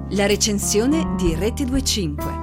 La recensione di Rete25.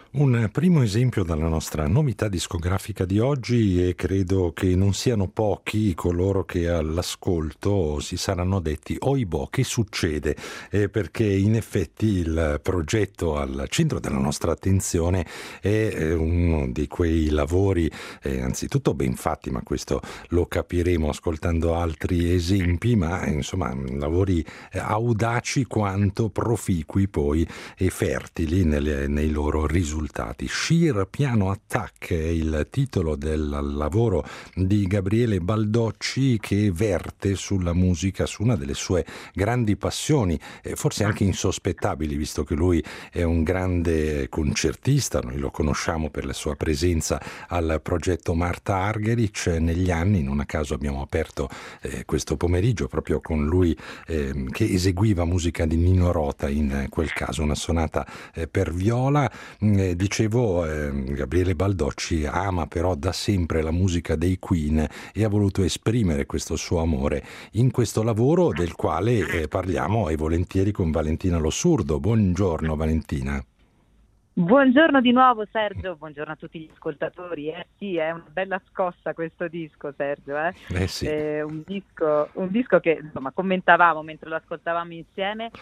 Un primo esempio dalla nostra novità discografica di oggi, e credo che non siano pochi coloro che all'ascolto si saranno detti oibò, che succede? Perché in effetti il progetto al centro della nostra attenzione è uno di quei lavori, anzitutto ben fatti, ma questo lo capiremo ascoltando altri esempi, ma insomma lavori audaci quanto proficui poi e fertili nei loro risultati. Sheer Piano Attack è il titolo del lavoro di Gabriele Baldocci, che verte sulla musica, su una delle sue grandi passioni, forse anche insospettabili, visto che lui è un grande concertista. Noi lo conosciamo per la sua presenza al progetto Marta Argerich negli anni. Non a caso abbiamo aperto questo pomeriggio proprio con lui, che eseguiva musica di Nino Rota, in quel caso una sonata per viola. Dicevo, Gabriele Baldocci ama però da sempre la musica dei Queen e ha voluto esprimere questo suo amore in questo lavoro, del quale parliamo e volentieri con Valentina Lo Surdo. Buongiorno Valentina. Buongiorno di nuovo Sergio, buongiorno a tutti gli ascoltatori. Sì, è una bella scossa questo disco, Sergio. Sì. Un disco che insomma commentavamo mentre lo ascoltavamo insieme,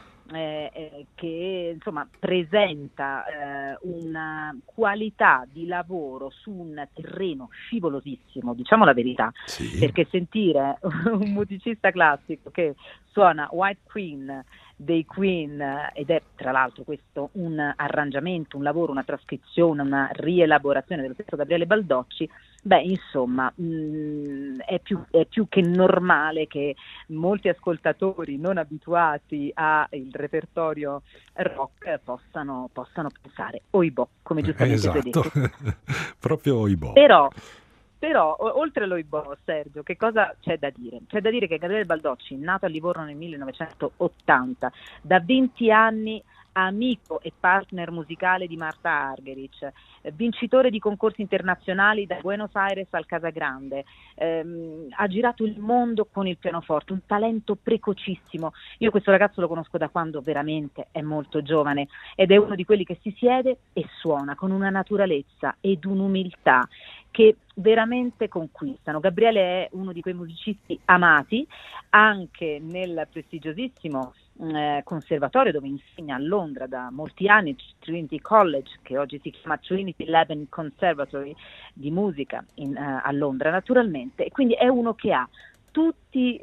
che insomma presenta una qualità di lavoro su un terreno scivolosissimo, diciamo la verità, Sì. Perché sentire un musicista classico che suona White Queen dei Queen, ed è tra l'altro questo un arrangiamento, un lavoro, una trascrizione, una rielaborazione dello stesso Gabriele Baldocci, insomma è più che normale che molti ascoltatori non abituati al repertorio rock possano pensare oibò, come giustamente tu hai detto. Proprio oibò. Però, oltre all'oibò, Sergio, che cosa c'è da dire? C'è da dire che Gabriele Baldocci, nato a Livorno nel 1980, da 20 anni amico e partner musicale di Marta Argerich, vincitore di concorsi internazionali da Buenos Aires al Casagrande, ha girato il mondo con il pianoforte, un talento precocissimo. Io questo ragazzo lo conosco da quando veramente è molto giovane ed è uno di quelli che si siede e suona con una naturalezza ed un'umiltà che veramente conquistano. Gabriele è uno di quei musicisti amati anche nel prestigiosissimo conservatorio dove insegna a Londra da molti anni, Trinity College, che oggi si chiama Trinity Laban Conservatory di musica a Londra naturalmente, e quindi è uno che ha tutti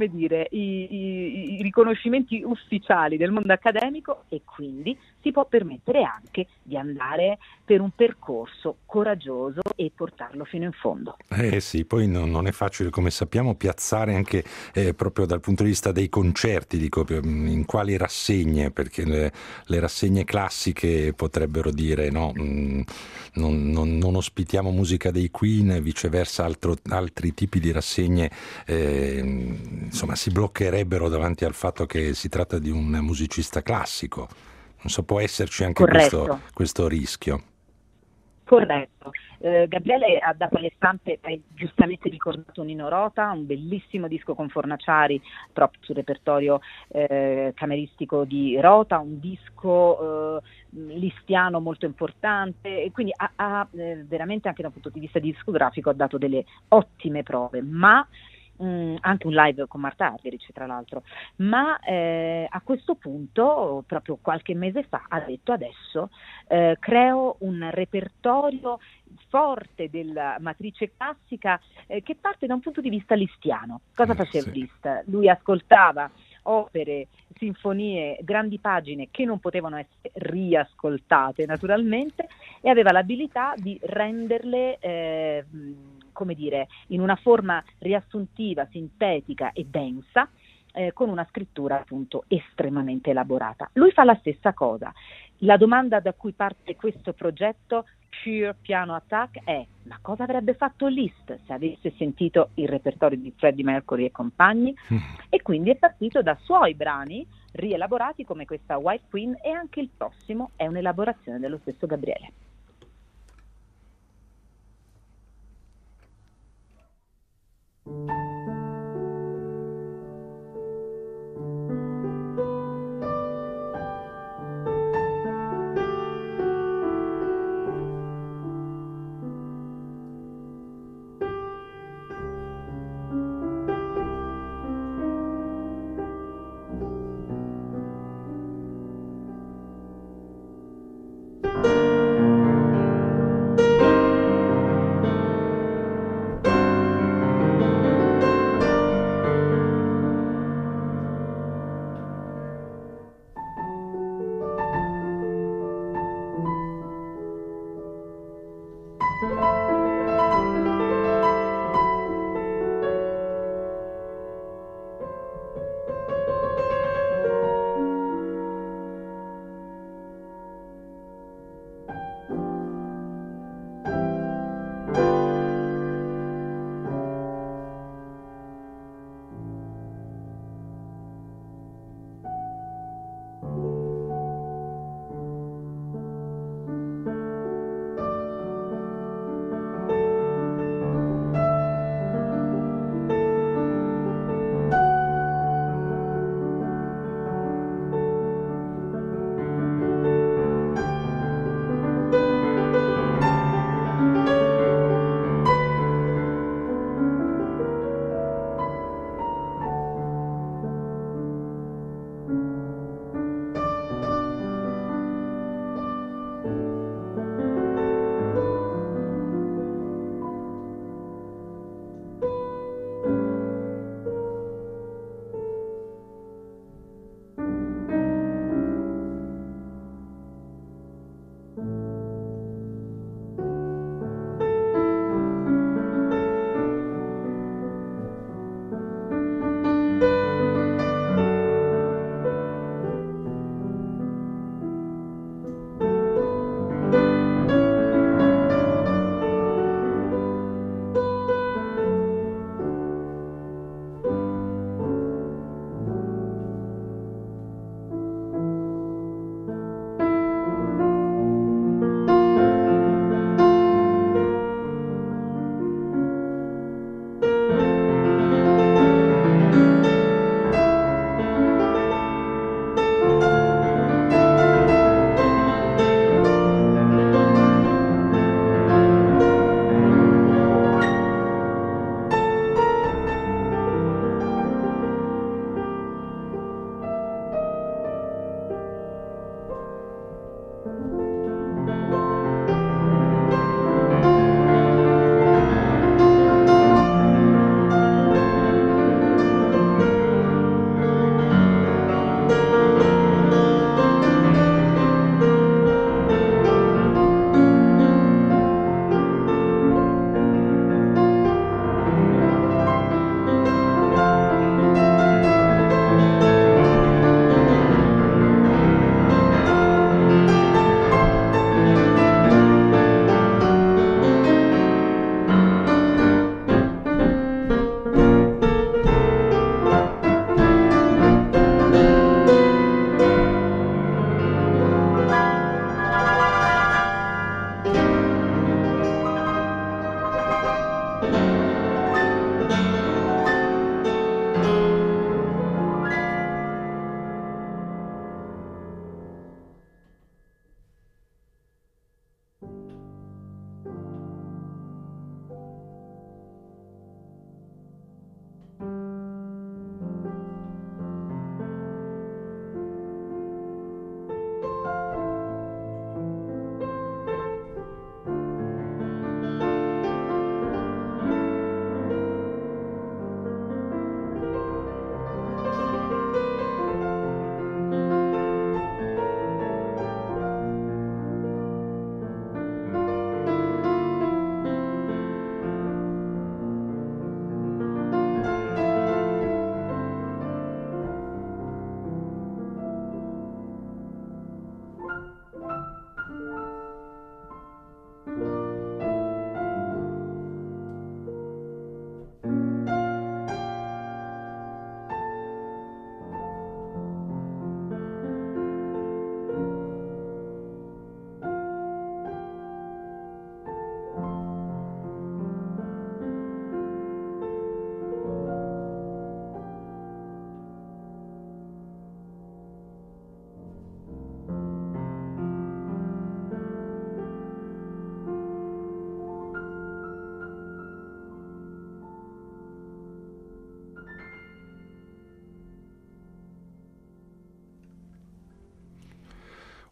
i riconoscimenti ufficiali del mondo accademico e quindi si può permettere anche di andare per un percorso coraggioso e portarlo fino in fondo. Sì, poi non è facile, come sappiamo, piazzare anche proprio dal punto di vista dei concerti, dico, in quali rassegne, perché le rassegne classiche potrebbero dire no, non ospitiamo musica dei Queen, viceversa altri tipi di rassegne insomma si bloccherebbero davanti al fatto che si tratta di un musicista classico. Non so, può esserci anche questo rischio. Corretto. Gabriele ha dato alle stampe, hai giustamente ricordato Nino Rota, un bellissimo disco con Fornaciari proprio sul repertorio cameristico di Rota, un disco listiano molto importante, e quindi ha veramente anche da un punto di vista discografico ha dato delle ottime prove, ma anche un live con Marta Argerich tra l'altro, ma a questo punto proprio qualche mese fa ha detto adesso creo un repertorio forte della matrice classica che parte da un punto di vista listiano. Cosa faceva Liszt? Lui ascoltava opere, sinfonie, grandi pagine che non potevano essere riascoltate naturalmente e aveva l'abilità di renderle in una forma riassuntiva, sintetica e densa, con una scrittura appunto estremamente elaborata. Lui fa la stessa cosa. La domanda da cui parte questo progetto Sheer Piano Attack è: ma cosa avrebbe fatto Liszt se avesse sentito il repertorio di Freddie Mercury e compagni? E quindi è partito da suoi brani rielaborati come questa White Queen, e anche il prossimo è un'elaborazione dello stesso Gabriele.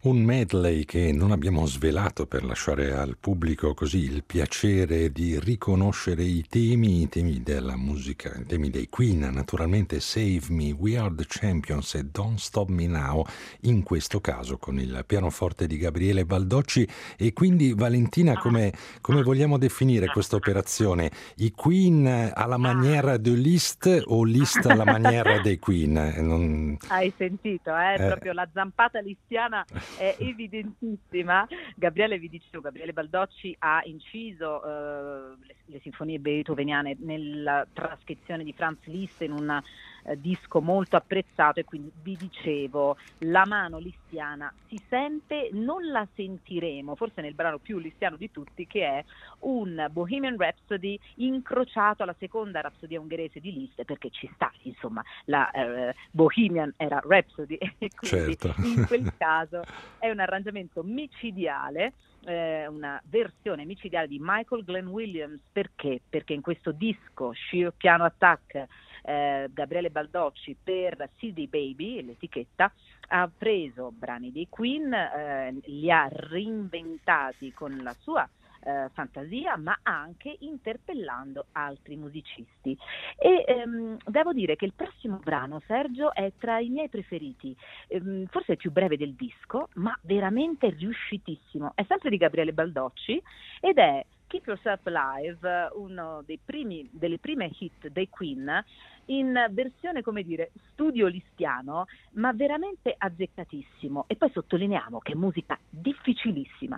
Un medley che non abbiamo svelato per lasciare al pubblico così il piacere di riconoscere i temi della musica, i temi dei Queen, naturalmente Save Me, We Are the Champions e Don't Stop Me Now, in questo caso con il pianoforte di Gabriele Baldocci. E quindi Valentina, come vogliamo definire questa operazione? I Queen alla maniera de Liszt o Liszt alla maniera dei Queen? Hai sentito, proprio la zampata listiana è evidentissima. Gabriele Baldocci ha inciso le sinfonie beethoveniane nella trascrizione di Franz Liszt in un disco molto apprezzato, e quindi vi dicevo, la mano listiana si sente, non la sentiremo forse nel brano più listiano di tutti, che è un Bohemian Rhapsody incrociato alla seconda rapsodia ungherese di Liszt, perché ci sta, insomma, la Bohemian era Rhapsody e quindi certo. In quel caso è un arrangiamento micidiale, una versione micidiale di Michael Glenn Williams. Perché? Perché in questo disco Sheer Piano Attack Gabriele Baldocci per CD Baby, l'etichetta, ha preso brani dei Queen, li ha reinventati con la sua fantasia, ma anche interpellando altri musicisti. E devo dire che il prossimo brano, Sergio, è tra i miei preferiti, forse il più breve del disco, ma veramente riuscitissimo. È sempre di Gabriele Baldocci ed è Keep Yourself Alive, uno delle prime hit dei Queen, in versione, come dire, studio listiano, ma veramente azzeccatissimo. E poi sottolineiamo che è musica difficilissima.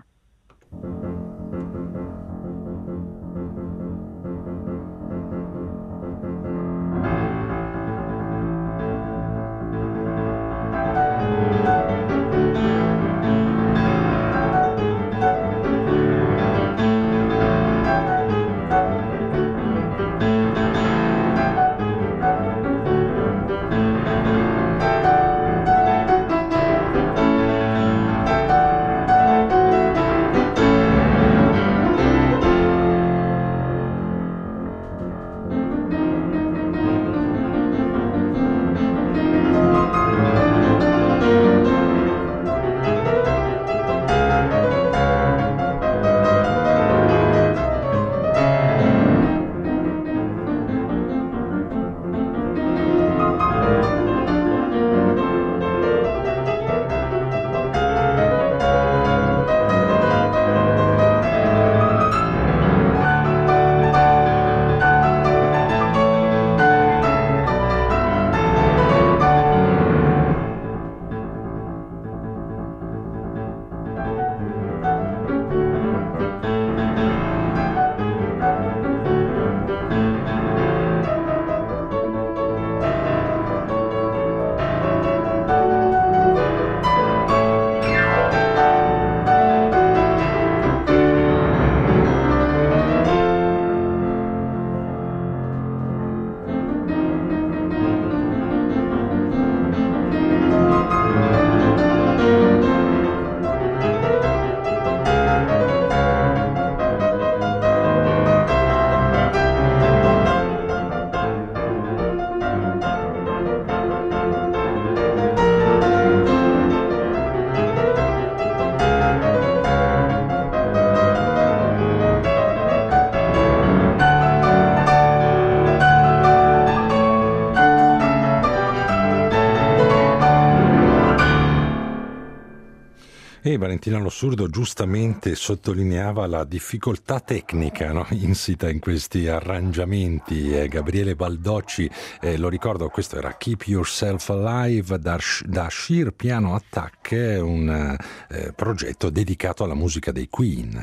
E Valentina Lossurdo giustamente sottolineava la difficoltà tecnica, no, insita in questi arrangiamenti. Gabriele Baldocci, lo ricordo, questo era Keep Yourself Alive da Sheer Piano Attack, un progetto dedicato alla musica dei Queen.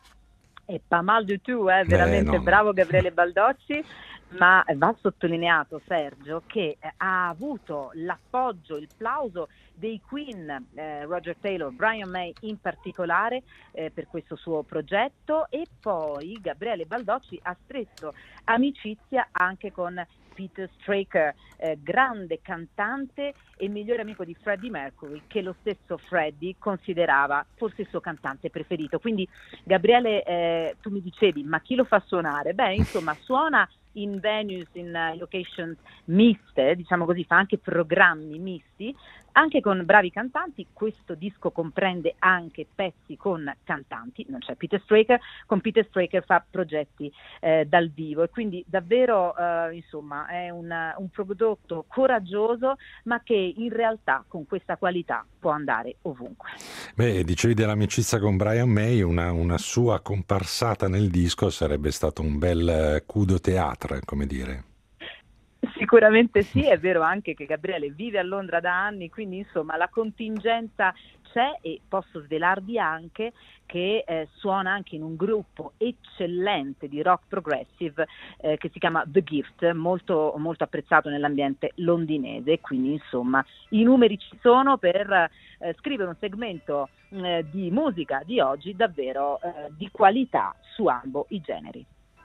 E pas mal du tout, veramente no. Bravo Gabriele Baldocci. Ma va sottolineato, Sergio, che ha avuto l'appoggio, il plauso dei Queen, Roger Taylor, Brian May in particolare, per questo suo progetto, e poi Gabriele Baldocci ha stretto amicizia anche con Peter Straker, grande cantante e migliore amico di Freddie Mercury, che lo stesso Freddie considerava forse il suo cantante preferito. Quindi Gabriele, tu mi dicevi, ma chi lo fa suonare? Beh, insomma, suona in venues, in locations miste, diciamo così, fa anche programmi misti, anche con bravi cantanti. Questo disco comprende anche pezzi con cantanti, non c'è Peter Straker, con Peter Straker fa progetti dal vivo, e quindi davvero insomma è un prodotto coraggioso, ma che in realtà con questa qualità può andare ovunque. Beh, dicevi dell'amicizia con Brian May, una sua comparsata nel disco sarebbe stato un bel coup de théâtre, come dire. Sicuramente sì, è vero anche che Gabriele vive a Londra da anni, quindi insomma la contingenza c'è, e posso svelarvi anche che suona anche in un gruppo eccellente di rock progressive che si chiama The Gift, molto, molto apprezzato nell'ambiente londinese, quindi insomma i numeri ci sono per scrivere un segmento di musica di oggi davvero di qualità su ambo i generi.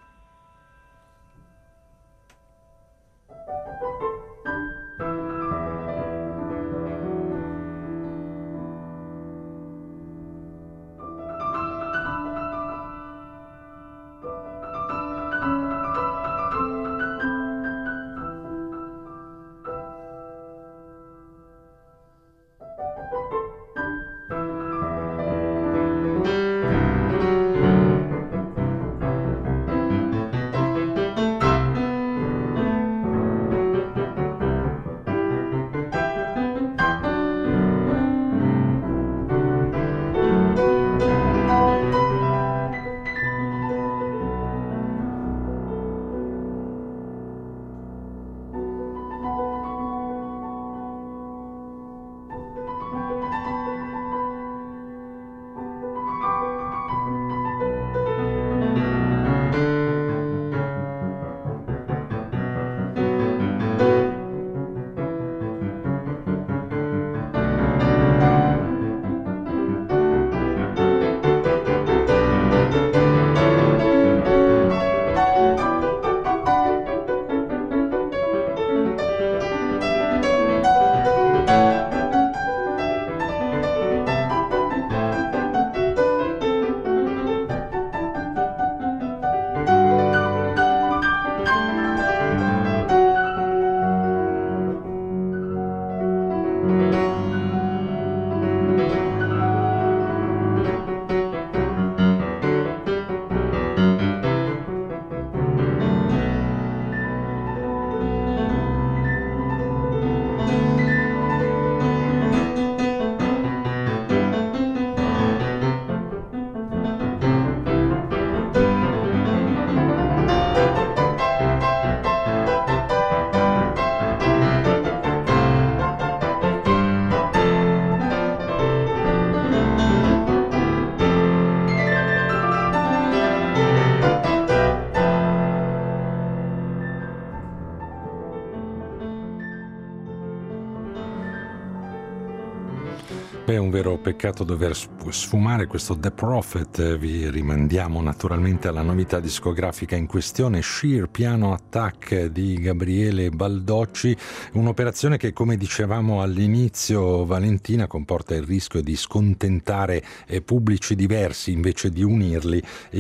È un vero peccato dover sfumare questo The Prophet. Vi rimandiamo naturalmente alla novità discografica in questione, Sheer Piano Attack di Gabriele Baldocci, un'operazione che, come dicevamo all'inizio, Valentina, comporta il rischio di scontentare pubblici diversi invece di unirli.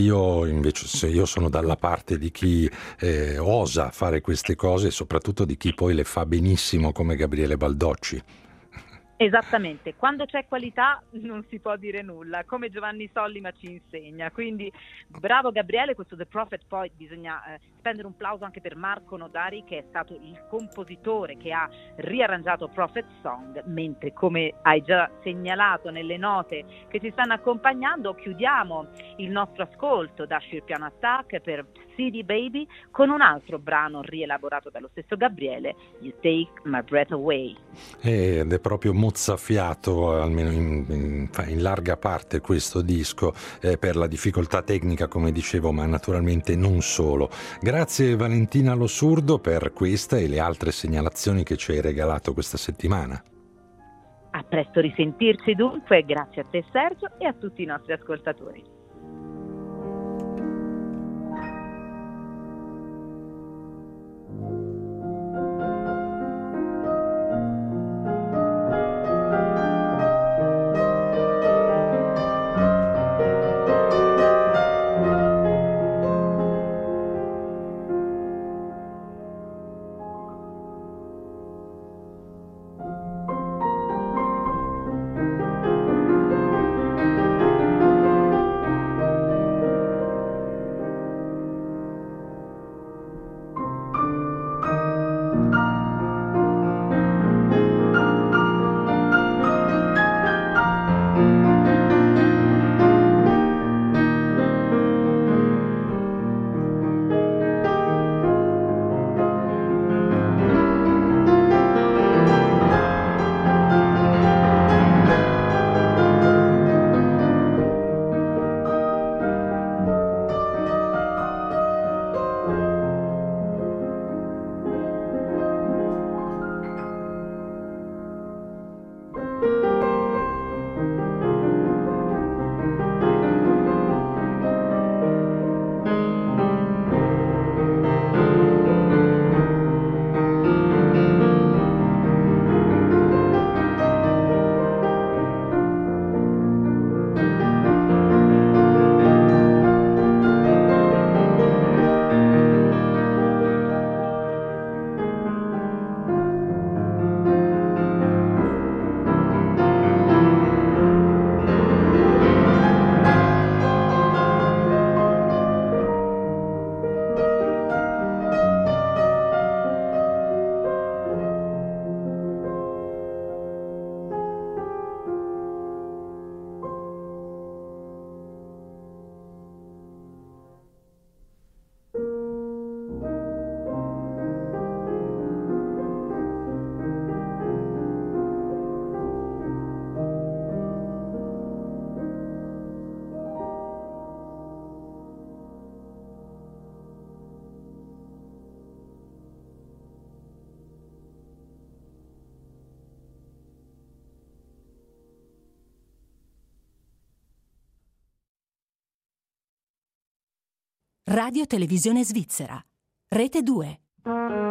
Io sono dalla parte di chi osa fare queste cose, e soprattutto di chi poi le fa benissimo come Gabriele Baldocci. Esattamente, quando c'è qualità non si può dire nulla, come Giovanni Sollima ci insegna, quindi bravo Gabriele. Questo The Prophet, poi bisogna spendere un plauso anche per Marco Nodari, che è stato il compositore che ha riarrangiato Prophet Song, mentre, come hai già segnalato nelle note che ci stanno accompagnando, chiudiamo il nostro ascolto da Sheer Piano Attack per CD Baby con un altro brano rielaborato dallo stesso Gabriele, You Take My Breath Away. Ed è proprio mozzafiato, almeno in larga parte, questo disco, per la difficoltà tecnica, come dicevo, ma naturalmente non solo. Grazie Valentina Losurdo per questa e le altre segnalazioni che ci hai regalato questa settimana. A presto risentirci dunque, grazie a te Sergio e a tutti i nostri ascoltatori. Radio Televisione Svizzera. Rete 2.